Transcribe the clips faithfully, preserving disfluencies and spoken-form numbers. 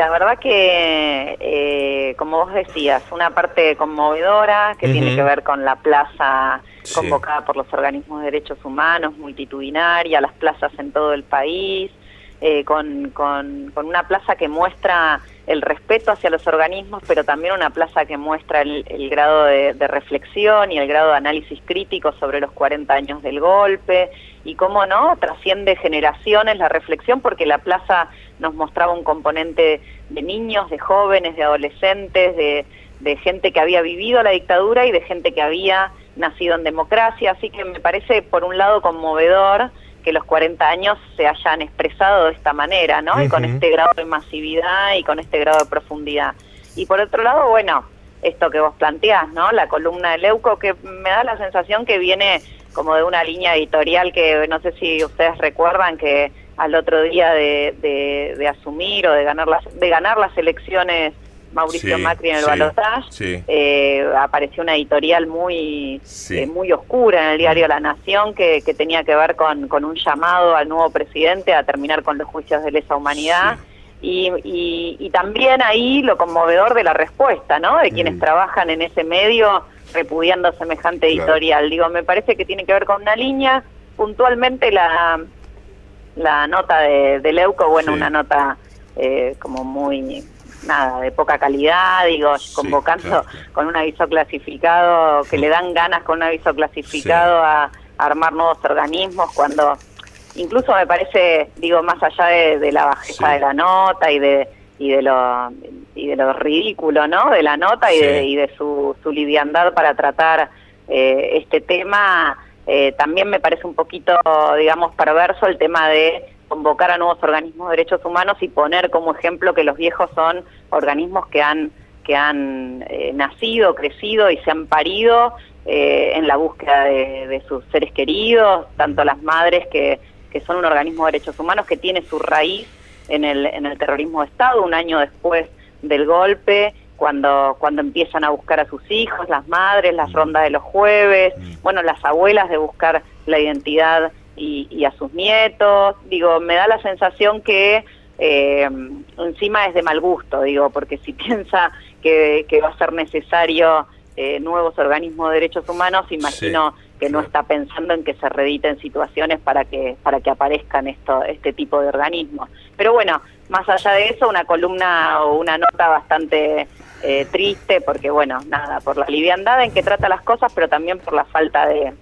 La verdad que, eh, como vos decías, una parte conmovedora que uh-huh. tiene que ver con la plaza sí. convocada por los organismos de derechos humanos, multitudinaria, las plazas en todo el país, eh, con, con, con una plaza que muestra el respeto hacia los organismos, pero también una plaza que muestra el, el grado de, de reflexión y el grado de análisis crítico sobre los cuarenta años del golpe, y cómo no, trasciende generaciones la reflexión, porque la plaza nos mostraba un componente de niños, de jóvenes, de adolescentes, de, de gente que había vivido la dictadura y de gente que había nacido en democracia, así que me parece por un lado conmovedor que los cuarenta años se hayan expresado de esta manera, ¿no? Uh-huh. Y con este grado de masividad y con este grado de profundidad. Y por otro lado, bueno, esto que vos planteás, ¿no? La columna de Leuco, que me da la sensación que viene como de una línea editorial que no sé si ustedes recuerdan que al otro día de, de, de asumir o de ganar las, de ganar las elecciones Mauricio sí, Macri en el sí, balotaje, sí. eh, apareció una editorial muy sí. eh, muy oscura en el diario La Nación que, que tenía que ver con, con un llamado al nuevo presidente a terminar con los juicios de lesa humanidad sí. y, y, y también ahí lo conmovedor de la respuesta, ¿no? De quienes mm. trabajan en ese medio repudiando semejante editorial. Claro. Digo, me parece que tiene que ver con una línea, puntualmente la, la nota de, de Leuco, bueno, sí. una nota eh, como muy... nada, de poca calidad, digo, sí, convocando claro. con un aviso clasificado, que le dan ganas con un aviso clasificado sí. a, a armar nuevos organismos, cuando incluso me parece, digo, más allá de, de la bajeza sí. de la nota y de y de lo y de lo ridículo, ¿no?, de la nota y sí. de, y de su, su liviandad para tratar eh, este tema, eh, también me parece un poquito, digamos, perverso el tema de convocar a nuevos organismos de derechos humanos y poner como ejemplo que los viejos son organismos que han que han eh, nacido, crecido y se han parido eh, en la búsqueda de, de sus seres queridos, tanto las madres que, que son un organismo de derechos humanos que tiene su raíz en el en el terrorismo de Estado, un año después del golpe, cuando cuando empiezan a buscar a sus hijos, las madres, las rondas de los jueves, bueno, las abuelas de buscar la identidad Y, y a sus nietos. Digo, me da la sensación que eh, encima es de mal gusto, digo, porque si piensa que, que va a ser necesario eh, nuevos organismos de derechos humanos, imagino sí, que claro. no está pensando en que se reediten situaciones para que para que aparezcan esto este tipo de organismos. Pero bueno, más allá de eso, una columna o una nota bastante eh, triste, porque bueno, nada, por la liviandad en que trata las cosas, pero también por la falta de...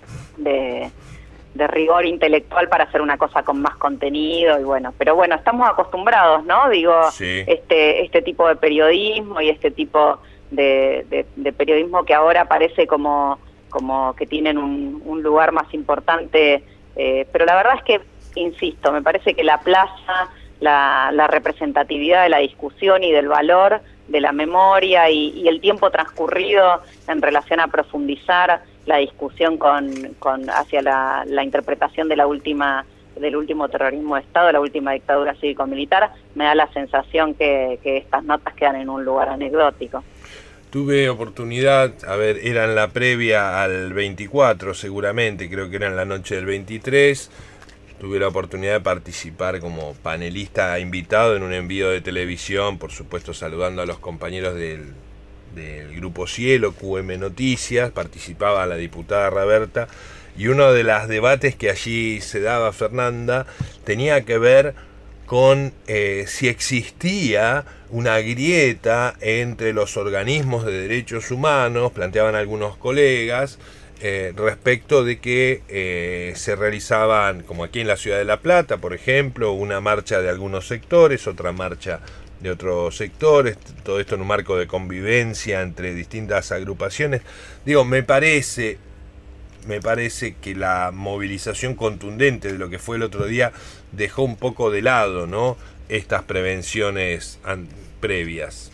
de de rigor intelectual para hacer una cosa con más contenido y bueno, pero bueno, estamos acostumbrados, ¿no? Digo, sí. este este tipo de periodismo y este tipo de, de, de periodismo que ahora parece como como que tienen un, un lugar más importante, eh, pero la verdad es que, insisto, me parece que la plaza, la, la representatividad de la discusión y del valor de la memoria y, y el tiempo transcurrido en relación a profundizar la discusión con, con hacia la, la interpretación de la última del último terrorismo de Estado, la última dictadura cívico-militar, me da la sensación que, que estas notas quedan en un lugar anecdótico. Tuve oportunidad, a ver, era en la previa al veinticuatro seguramente, creo que era en la noche del veintitrés, tuve la oportunidad de participar como panelista invitado en un envío de televisión, por supuesto saludando a los compañeros del del Grupo Cielo, Q M Noticias, participaba la diputada Raberta, y uno de los debates que allí se daba, Fernanda, tenía que ver con eh, si existía una grieta entre los organismos de derechos humanos, planteaban algunos colegas, eh, respecto de que eh, se realizaban, como aquí en la ciudad de La Plata, por ejemplo, una marcha de algunos sectores, otra marcha de otros sectores, todo esto en un marco de convivencia entre distintas agrupaciones. Digo, me parece, me parece que la movilización contundente de lo que fue el otro día dejó un poco de lado, ¿no?, estas prevenciones an- previas.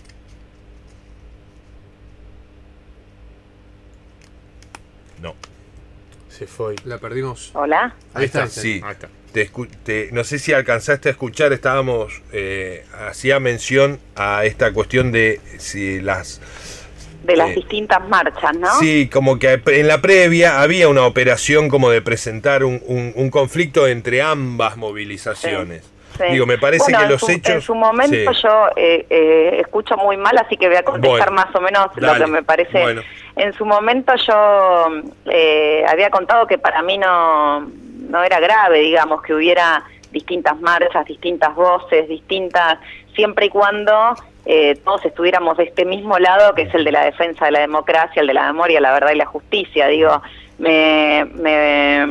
No. Se fue. La perdimos. Hola. Ahí está, sí. Ahí está. Te, te, no sé si alcanzaste a escuchar, estábamos, eh, hacía mención a esta cuestión de si las... De las eh, distintas marchas, ¿no? Sí, como que en la previa había una operación como de presentar un, un, un conflicto entre ambas movilizaciones. Sí. Sí. Digo, me parece bueno, que en los su, hechos... En su momento sí. yo eh, eh, escucho muy mal, así que voy a contestar Bueno, más o menos dale. lo que me parece. Bueno. En su momento yo eh, había contado que para mí no, no era grave, digamos, que hubiera distintas marchas, distintas voces, distintas, siempre y cuando eh, todos estuviéramos de este mismo lado, que es el de la defensa de la democracia, el de la memoria, la verdad y la justicia. Digo, me, me,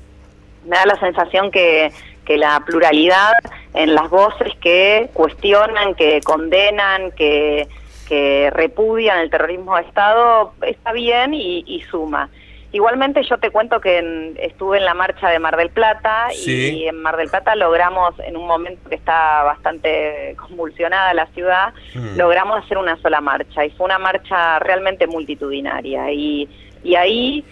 me da la sensación que, que la pluralidad en las voces que cuestionan, que condenan, que, que repudian el terrorismo de Estado está bien y, y suma. Igualmente yo te cuento que en, estuve en la marcha de Mar del Plata, sí. Y en Mar del Plata logramos, en un momento que está bastante convulsionada la ciudad, mm. logramos hacer una sola marcha, y fue una marcha realmente multitudinaria, y, y ahí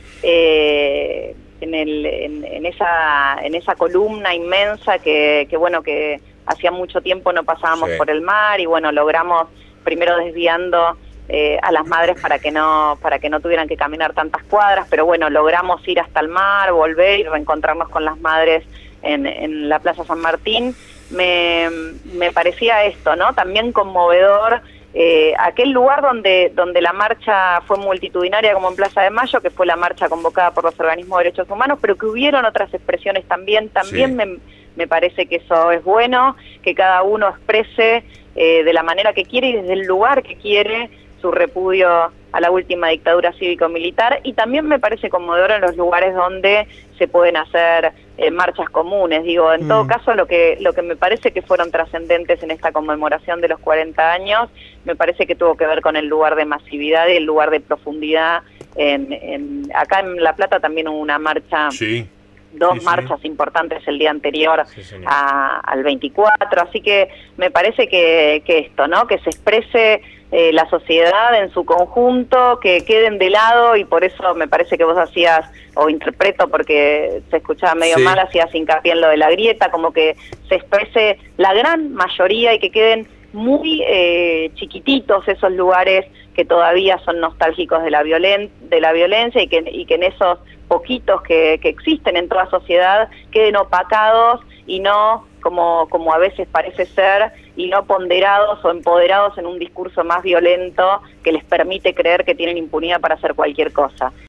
eh, en, el, en, en, esa, en esa columna inmensa que, que bueno, que hacía mucho tiempo no pasábamos sí. por el mar, y bueno, logramos primero desviando Eh, a las madres para que no para que no tuvieran que caminar tantas cuadras, pero bueno, logramos ir hasta el mar, volver y reencontrarnos con las madres en, en la Plaza San Martín. Me, me parecía esto, ¿no? También conmovedor eh, aquel lugar donde donde la marcha fue multitudinaria, como en Plaza de Mayo, que fue la marcha convocada por los organismos de derechos humanos, pero que hubieron otras expresiones también. También sí. me, me parece que eso es bueno, que cada uno exprese eh, de la manera que quiere y desde el lugar que quiere su repudio a la última dictadura cívico-militar, y también me parece conmovedor en los lugares donde se pueden hacer eh, marchas comunes. Digo, en mm. todo caso, lo que lo que me parece que fueron trascendentes en esta conmemoración de los cuarenta años, me parece que tuvo que ver con el lugar de masividad y el lugar de profundidad. En, en, acá en La Plata también hubo una marcha, sí. dos sí, marchas sí. importantes el día anterior sí, a, al veinticuatro, así que me parece que, que esto, ¿no? Que se exprese Eh, la sociedad en su conjunto, que queden de lado, y por eso me parece que vos hacías, o interpreto porque se escuchaba medio sí. mal, hacías hincapié en lo de la grieta, como que se exprese la gran mayoría y que queden muy eh, chiquititos esos lugares que todavía son nostálgicos de la violen de la violencia, y que, y que en esos poquitos que, que existen en toda sociedad queden opacados y no, como, como a veces parece ser, y no ponderados o empoderados en un discurso más violento que les permite creer que tienen impunidad para hacer cualquier cosa.